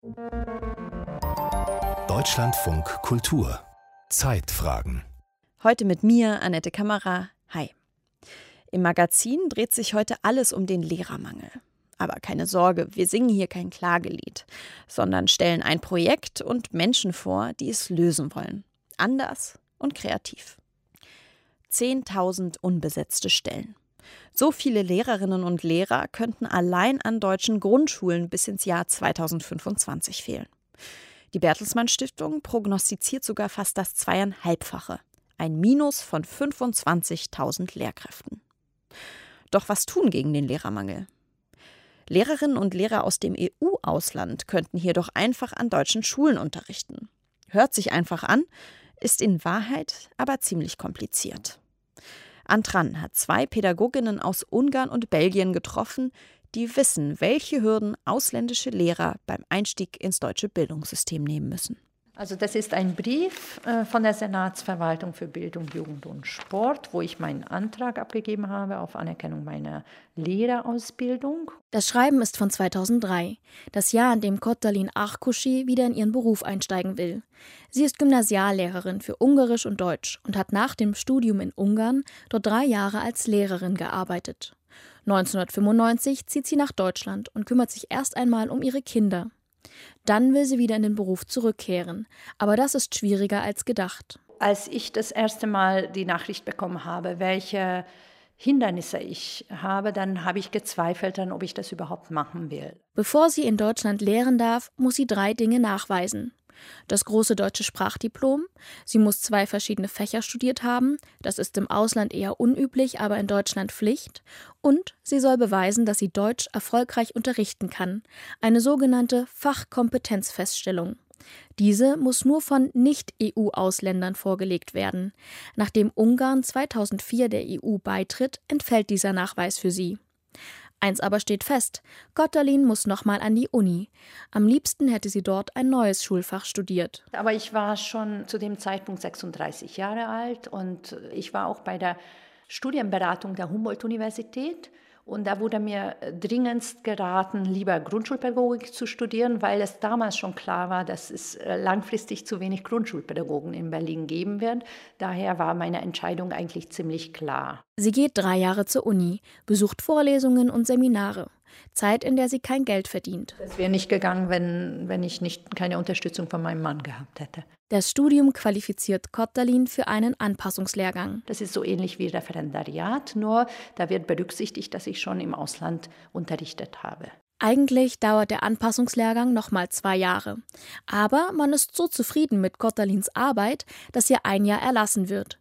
Deutschlandfunk Kultur. Zeitfragen. Heute mit mir, Annette Kammerer. Hi. Im Magazin dreht sich heute alles um den Lehrermangel. Aber keine Sorge, wir singen hier kein Klagelied, sondern stellen ein Projekt und Menschen vor, die es lösen wollen. Anders und kreativ. 10.000 unbesetzte Stellen. So viele Lehrerinnen und Lehrer könnten allein an deutschen Grundschulen bis ins Jahr 2025 fehlen. Die Bertelsmann Stiftung prognostiziert sogar fast das 2,5-fache. Ein Minus von 25.000 Lehrkräften. Doch was tun gegen den Lehrermangel? Lehrerinnen und Lehrer aus dem EU-Ausland könnten hier doch einfach an deutschen Schulen unterrichten. Hört sich einfach an, ist in Wahrheit aber ziemlich kompliziert. Antran hat 2 Pädagoginnen aus Ungarn und Belgien getroffen, die wissen, welche Hürden ausländische Lehrer beim Einstieg ins deutsche Bildungssystem nehmen müssen. Also das ist ein Brief von der Senatsverwaltung für Bildung, Jugend und Sport, wo ich meinen Antrag abgegeben habe auf Anerkennung meiner Lehrerausbildung. Das Schreiben ist von 2003, das Jahr, an dem Kottálin Ákosy wieder in ihren Beruf einsteigen will. Sie ist Gymnasiallehrerin für Ungarisch und Deutsch und hat nach dem Studium in Ungarn dort 3 Jahre als Lehrerin gearbeitet. 1995 zieht sie nach Deutschland und kümmert sich erst einmal um ihre Kinder. Dann will sie wieder in den Beruf zurückkehren. Aber das ist schwieriger als gedacht. Als ich das erste Mal die Nachricht bekommen habe, welche Hindernisse ich habe, dann habe ich gezweifelt, ob ich das überhaupt machen will. Bevor sie in Deutschland lehren darf, muss sie 3 Dinge nachweisen. Das große deutsche Sprachdiplom, sie muss 2 verschiedene Fächer studiert haben, das ist im Ausland eher unüblich, aber in Deutschland Pflicht, und sie soll beweisen, dass sie Deutsch erfolgreich unterrichten kann, eine sogenannte Fachkompetenzfeststellung. Diese muss nur von Nicht-EU-Ausländern vorgelegt werden. Nachdem Ungarn 2004 der EU beitritt, entfällt dieser Nachweis für sie. Eins aber steht fest, Kottálin muss nochmal an die Uni. Am liebsten hätte sie dort ein neues Schulfach studiert. Aber ich war schon zu dem Zeitpunkt 36 Jahre alt und ich war auch bei der Studienberatung der Humboldt-Universität. Und da wurde mir dringendst geraten, lieber Grundschulpädagogik zu studieren, weil es damals schon klar war, dass es langfristig zu wenig Grundschulpädagogen in Berlin geben wird. Daher war meine Entscheidung eigentlich ziemlich klar. Sie geht 3 Jahre zur Uni, besucht Vorlesungen und Seminare. Zeit, in der sie kein Geld verdient. Es wäre nicht gegangen, wenn ich keine Unterstützung von meinem Mann gehabt hätte. Das Studium qualifiziert Kottálin für einen Anpassungslehrgang. Das ist so ähnlich wie Referendariat, nur da wird berücksichtigt, dass ich schon im Ausland unterrichtet habe. Eigentlich dauert der Anpassungslehrgang nochmal 2 Jahre. Aber man ist so zufrieden mit Kottálins Arbeit, dass ihr 1 Jahr erlassen wird.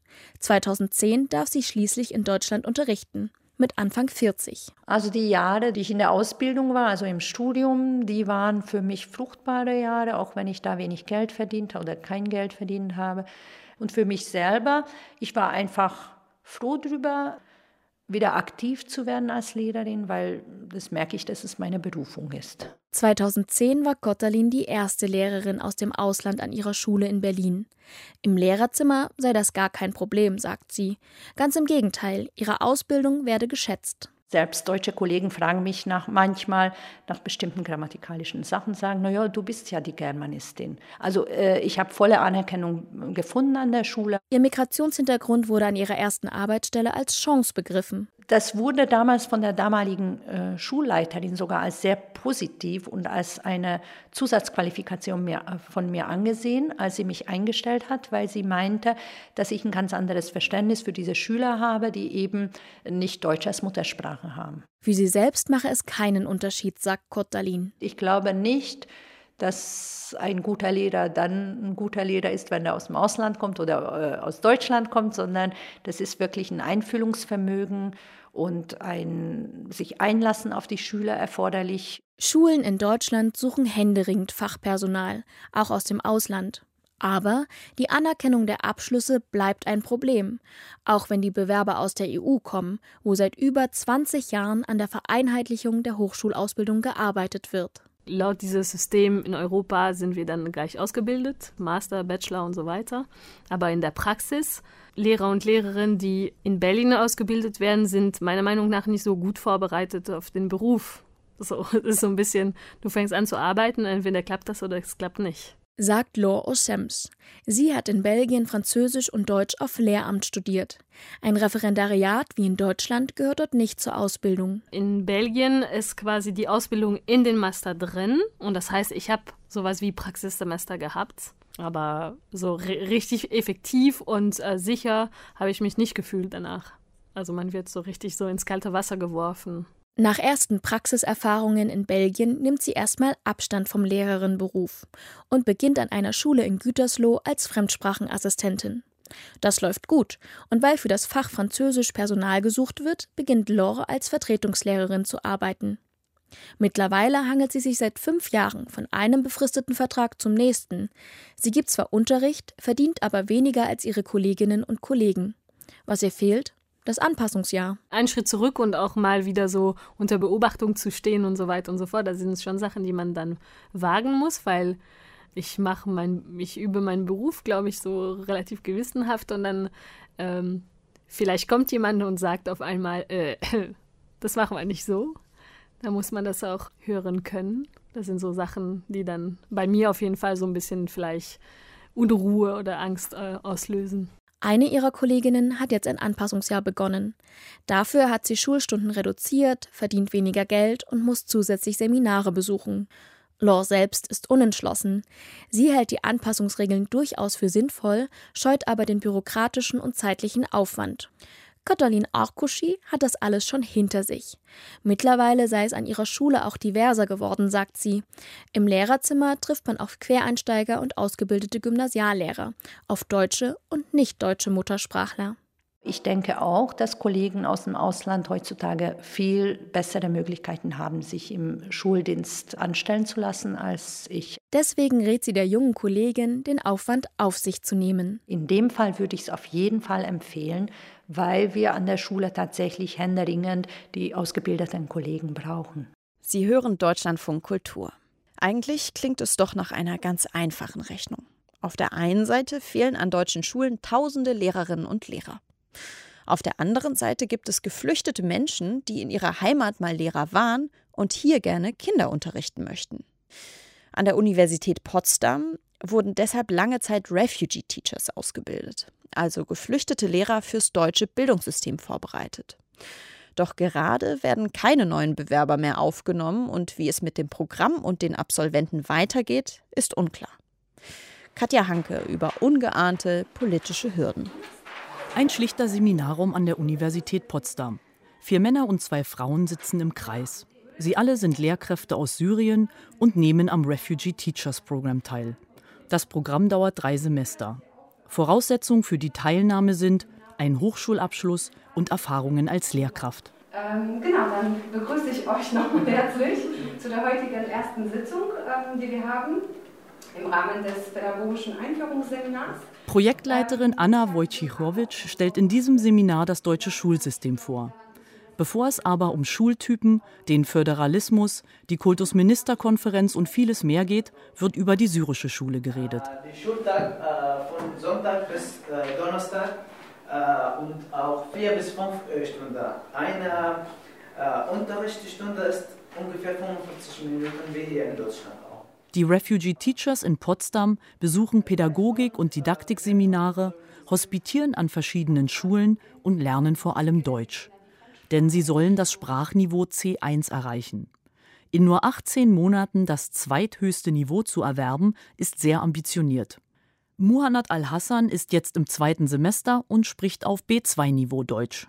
2010 darf sie schließlich in Deutschland unterrichten. Mit Anfang 40. Also die Jahre, die ich in der Ausbildung war, also im Studium, die waren für mich fruchtbare Jahre, auch wenn ich da wenig Geld verdient oder kein Geld verdient habe. Und für mich selber, ich war einfach froh drüber, wieder aktiv zu werden als Lehrerin, weil das merke ich, dass es meine Berufung ist. 2010 war Kottálin die erste Lehrerin aus dem Ausland an ihrer Schule in Berlin. Im Lehrerzimmer sei das gar kein Problem, sagt sie. Ganz im Gegenteil, ihre Ausbildung werde geschätzt. Selbst deutsche Kollegen fragen mich manchmal nach bestimmten grammatikalischen Sachen, sagen, naja, du bist ja die Germanistin. Also ich habe volle Anerkennung gefunden an der Schule. Ihr Migrationshintergrund wurde an ihrer ersten Arbeitsstelle als Chance begriffen. Das wurde damals von der damaligen Schulleiterin sogar als sehr positiv und als eine Zusatzqualifikation von mir angesehen, als sie mich eingestellt hat, weil sie meinte, dass ich ein ganz anderes Verständnis für diese Schüler habe, die eben nicht Deutsch als Muttersprache haben. Für sie selbst mache es keinen Unterschied, sagt Kottálin. Ich glaube nicht, dass ein guter Lehrer dann ein guter Lehrer ist, wenn er aus dem Ausland kommt oder aus Deutschland kommt, sondern das ist wirklich ein Einfühlungsvermögen und ein sich einlassen auf die Schüler erforderlich. Schulen in Deutschland suchen händeringend Fachpersonal, auch aus dem Ausland. Aber die Anerkennung der Abschlüsse bleibt ein Problem, auch wenn die Bewerber aus der EU kommen, wo seit über 20 Jahren an der Vereinheitlichung der Hochschulausbildung gearbeitet wird. Laut dieses System in Europa sind wir dann gleich ausgebildet, Master, Bachelor und so weiter. Aber in der Praxis, Lehrer und Lehrerinnen, die in Berlin ausgebildet werden, sind meiner Meinung nach nicht so gut vorbereitet auf den Beruf. So, es ist so ein bisschen, du fängst an zu arbeiten, entweder klappt das oder es klappt nicht. Sagt Laure Ossems. Sie hat in Belgien Französisch und Deutsch auf Lehramt studiert. Ein Referendariat wie in Deutschland gehört dort nicht zur Ausbildung. In Belgien ist quasi die Ausbildung in den Master drin und das heißt, ich habe sowas wie Praxissemester gehabt, aber so richtig effektiv und sicher habe ich mich nicht gefühlt danach. Also man wird so richtig so ins kalte Wasser geworfen. Nach ersten Praxiserfahrungen in Belgien nimmt sie erstmal Abstand vom Lehrerinnenberuf und beginnt an einer Schule in Gütersloh als Fremdsprachenassistentin. Das läuft gut und weil für das Fach Französisch Personal gesucht wird, beginnt Laure als Vertretungslehrerin zu arbeiten. Mittlerweile hangelt sie sich seit 5 Jahren von einem befristeten Vertrag zum nächsten. Sie gibt zwar Unterricht, verdient aber weniger als ihre Kolleginnen und Kollegen. Was ihr fehlt? Das Anpassungsjahr. Einen Schritt zurück und auch mal wieder so unter Beobachtung zu stehen und so weiter und so fort. Das sind schon Sachen, die man dann wagen muss, weil ich übe meinen Beruf, glaube ich, so relativ gewissenhaft und dann vielleicht kommt jemand und sagt auf einmal, das machen wir nicht so. Da muss man das auch hören können. Das sind so Sachen, die dann bei mir auf jeden Fall so ein bisschen vielleicht Unruhe oder Angst auslösen. Eine ihrer Kolleginnen hat jetzt ein Anpassungsjahr begonnen. Dafür hat sie Schulstunden reduziert, verdient weniger Geld und muss zusätzlich Seminare besuchen. Laure selbst ist unentschlossen. Sie hält die Anpassungsregeln durchaus für sinnvoll, scheut aber den bürokratischen und zeitlichen Aufwand. Katalin Arkuschi hat das alles schon hinter sich. Mittlerweile sei es an ihrer Schule auch diverser geworden, sagt sie. Im Lehrerzimmer trifft man auf Quereinsteiger und ausgebildete Gymnasiallehrer, auf deutsche und nicht deutsche Muttersprachler. Ich denke auch, dass Kollegen aus dem Ausland heutzutage viel bessere Möglichkeiten haben, sich im Schuldienst anstellen zu lassen als ich. Deswegen rät sie der jungen Kollegin, den Aufwand auf sich zu nehmen. In dem Fall würde ich es auf jeden Fall empfehlen, weil wir an der Schule tatsächlich händeringend die ausgebildeten Kollegen brauchen. Sie hören Deutschlandfunk Kultur. Eigentlich klingt es doch nach einer ganz einfachen Rechnung. Auf der einen Seite fehlen an deutschen Schulen tausende Lehrerinnen und Lehrer. Auf der anderen Seite gibt es geflüchtete Menschen, die in ihrer Heimat mal Lehrer waren und hier gerne Kinder unterrichten möchten. An der Universität Potsdam wurden deshalb lange Zeit Refugee Teachers ausgebildet, also geflüchtete Lehrer fürs deutsche Bildungssystem vorbereitet. Doch gerade werden keine neuen Bewerber mehr aufgenommen und wie es mit dem Programm und den Absolventen weitergeht, ist unklar. Katja Hanke über ungeahnte politische Hürden. Ein schlichter Seminarraum an der Universität Potsdam. 4 Männer und 2 Frauen sitzen im Kreis. Sie alle sind Lehrkräfte aus Syrien und nehmen am Refugee Teachers Program teil. Das Programm dauert 3 Semester. Voraussetzungen für die Teilnahme sind ein Hochschulabschluss und Erfahrungen als Lehrkraft. Genau, dann begrüße ich euch nochmal herzlich zu der heutigen ersten Sitzung, die wir haben im Rahmen des pädagogischen Einführungsseminars. Projektleiterin Anna Wojciechowicz stellt in diesem Seminar das deutsche Schulsystem vor. Bevor es aber um Schultypen, den Föderalismus, die Kultusministerkonferenz und vieles mehr geht, wird über die syrische Schule geredet. Der Schultag von Sonntag bis Donnerstag und auch 4 bis 5 Stunden. Eine Unterrichtsstunde ist ungefähr 45 Minuten wie hier in Deutschland auch. Die Refugee Teachers in Potsdam besuchen Pädagogik- und Didaktikseminare, hospitieren an verschiedenen Schulen und lernen vor allem Deutsch. Denn sie sollen das Sprachniveau C1 erreichen. In nur 18 Monaten das zweithöchste Niveau zu erwerben, ist sehr ambitioniert. Muhannad Al-Hassan ist jetzt im 2. Semester und spricht auf B2-Niveau Deutsch.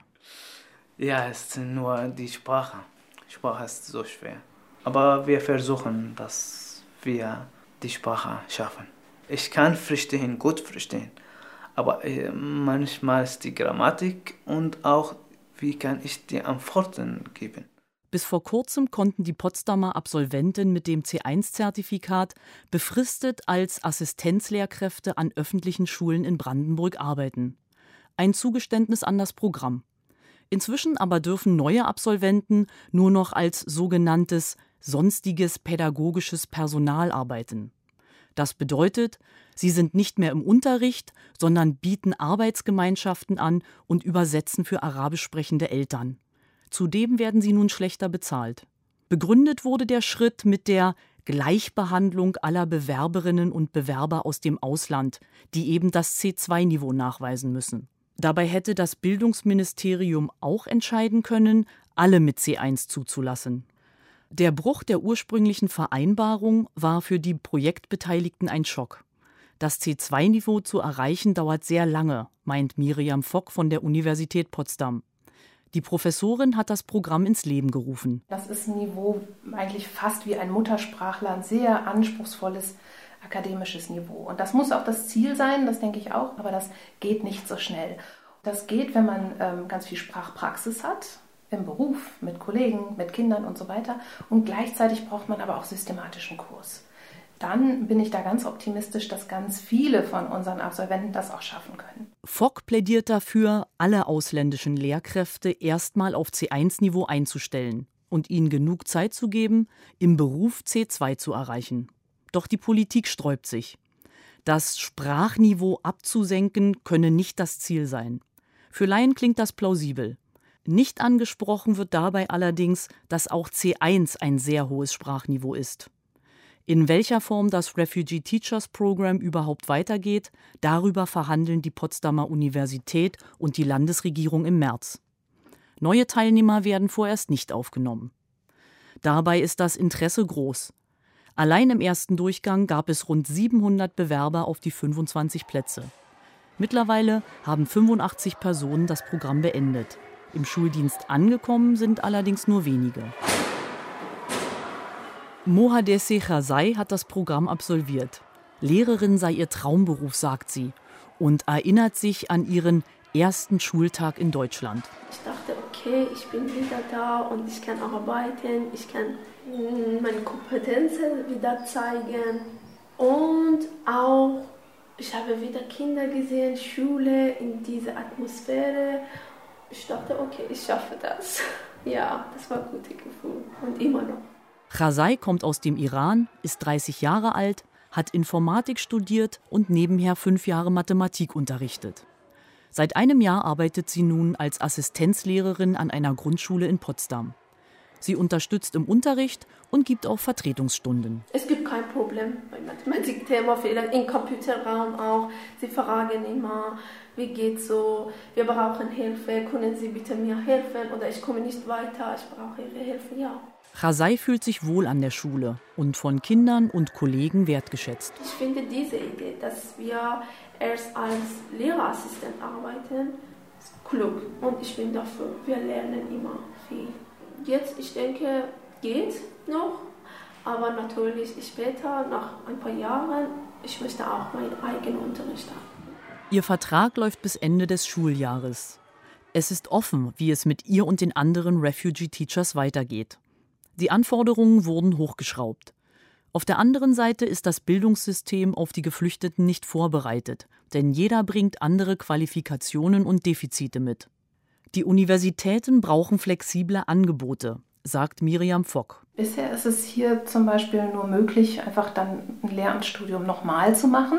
Ja, es ist nur die Sprache. Die Sprache ist so schwer. Aber wir versuchen, dass wir die Sprache schaffen. Ich kann verstehen, gut verstehen. Aber manchmal ist die Grammatik und auch, wie kann ich die Antworten geben. Bis vor kurzem konnten die Potsdamer Absolventen mit dem C1-Zertifikat befristet als Assistenzlehrkräfte an öffentlichen Schulen in Brandenburg arbeiten. Ein Zugeständnis an das Programm. Inzwischen aber dürfen neue Absolventen nur noch als sogenanntes sonstiges pädagogisches Personal arbeiten. Das bedeutet, sie sind nicht mehr im Unterricht, sondern bieten Arbeitsgemeinschaften an und übersetzen für arabisch sprechende Eltern. Zudem werden sie nun schlechter bezahlt. Begründet wurde der Schritt mit der Gleichbehandlung aller Bewerberinnen und Bewerber aus dem Ausland, die eben das C2-Niveau nachweisen müssen. Dabei hätte das Bildungsministerium auch entscheiden können, alle mit C1 zuzulassen. Der Bruch der ursprünglichen Vereinbarung war für die Projektbeteiligten ein Schock. Das C2-Niveau zu erreichen dauert sehr lange, meint Miriam Fock von der Universität Potsdam. Die Professorin hat das Programm ins Leben gerufen. Das ist ein Niveau eigentlich fast wie ein Muttersprachler, ein sehr anspruchsvolles akademisches Niveau. Und das muss auch das Ziel sein, das denke ich auch, aber das geht nicht so schnell. Das geht, wenn man ganz viel Sprachpraxis hat, im Beruf, mit Kollegen, mit Kindern und so weiter. Und gleichzeitig braucht man aber auch systematischen Kurs. Dann bin ich da ganz optimistisch, dass ganz viele von unseren Absolventen das auch schaffen können. Fock plädiert dafür, alle ausländischen Lehrkräfte erstmal auf C1-Niveau einzustellen und ihnen genug Zeit zu geben, im Beruf C2 zu erreichen. Doch die Politik sträubt sich. Das Sprachniveau abzusenken könne nicht das Ziel sein. Für Laien klingt das plausibel. Nicht angesprochen wird dabei allerdings, dass auch C1 ein sehr hohes Sprachniveau ist. In welcher Form das Refugee Teachers Program überhaupt weitergeht, darüber verhandeln die Potsdamer Universität und die Landesregierung im März. Neue Teilnehmer werden vorerst nicht aufgenommen. Dabei ist das Interesse groß. Allein im ersten Durchgang gab es rund 700 Bewerber auf die 25 Plätze. Mittlerweile haben 85 Personen das Programm beendet. Im Schuldienst angekommen sind allerdings nur wenige. Mohadesi Khazai hat das Programm absolviert. Lehrerin sei ihr Traumberuf, sagt sie, und erinnert sich an ihren ersten Schultag in Deutschland. Ich dachte, okay, ich bin wieder da und ich kann arbeiten, ich kann meine Kompetenzen wieder zeigen. Und auch, ich habe wieder Kinder gesehen, Schule, in dieser Atmosphäre. Ich dachte, okay, ich schaffe das. Ja, das war ein gutes Gefühl und immer noch. Khazai kommt aus dem Iran, ist 30 Jahre alt, hat Informatik studiert und nebenher 5 Jahre Mathematik unterrichtet. Seit einem Jahr arbeitet sie nun als Assistenzlehrerin an einer Grundschule in Potsdam. Sie unterstützt im Unterricht und gibt auch Vertretungsstunden. Es gibt kein Problem bei Mathematikthema, vielleicht im Computerraum auch. Sie fragen immer, wie geht's so, wir brauchen Hilfe, können Sie bitte mir helfen oder ich komme nicht weiter, ich brauche Ihre Hilfe, ja. Khazai fühlt sich wohl an der Schule und von Kindern und Kollegen wertgeschätzt. Ich finde diese Idee, dass wir erst als Lehrerassistent arbeiten, ist klug und ich bin dafür. Wir lernen immer viel. Jetzt, ich denke, geht noch, aber natürlich später, nach ein paar Jahren, ich möchte auch meinen eigenen Unterricht haben. Ihr Vertrag läuft bis Ende des Schuljahres. Es ist offen, wie es mit ihr und den anderen Refugee Teachers weitergeht. Die Anforderungen wurden hochgeschraubt. Auf der anderen Seite ist das Bildungssystem auf die Geflüchteten nicht vorbereitet, denn jeder bringt andere Qualifikationen und Defizite mit. Die Universitäten brauchen flexible Angebote, sagt Miriam Fock. Bisher ist es hier zum Beispiel nur möglich, einfach dann ein Lehramtsstudium nochmal zu machen.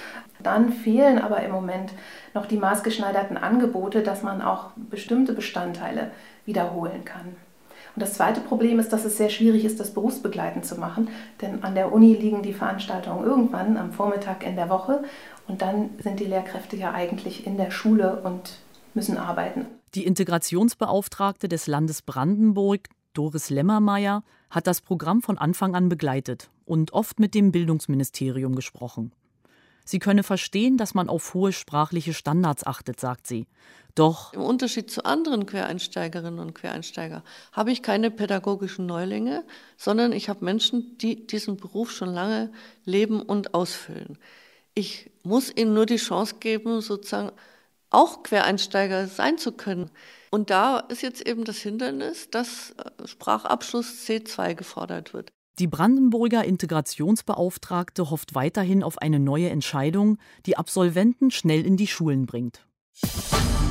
Dann fehlen aber im Moment noch die maßgeschneiderten Angebote, dass man auch bestimmte Bestandteile wiederholen kann. Und das zweite Problem ist, dass es sehr schwierig ist, das berufsbegleitend zu machen, denn an der Uni liegen die Veranstaltungen irgendwann am Vormittag in der Woche und dann sind die Lehrkräfte ja eigentlich in der Schule und müssen arbeiten. Die Integrationsbeauftragte des Landes Brandenburg, Doris Lemmermeier, hat das Programm von Anfang an begleitet und oft mit dem Bildungsministerium gesprochen. Sie könne verstehen, dass man auf hohe sprachliche Standards achtet, sagt sie. Doch im Unterschied zu anderen Quereinsteigerinnen und Quereinsteiger habe ich keine pädagogischen Neulinge, sondern ich habe Menschen, die diesen Beruf schon lange leben und ausfüllen. Ich muss ihnen nur die Chance geben, sozusagen auch Quereinsteiger sein zu können. Und da ist jetzt eben das Hindernis, dass Sprachabschluss C2 gefordert wird. Die Brandenburger Integrationsbeauftragte hofft weiterhin auf eine neue Entscheidung, die Absolventen schnell in die Schulen bringt.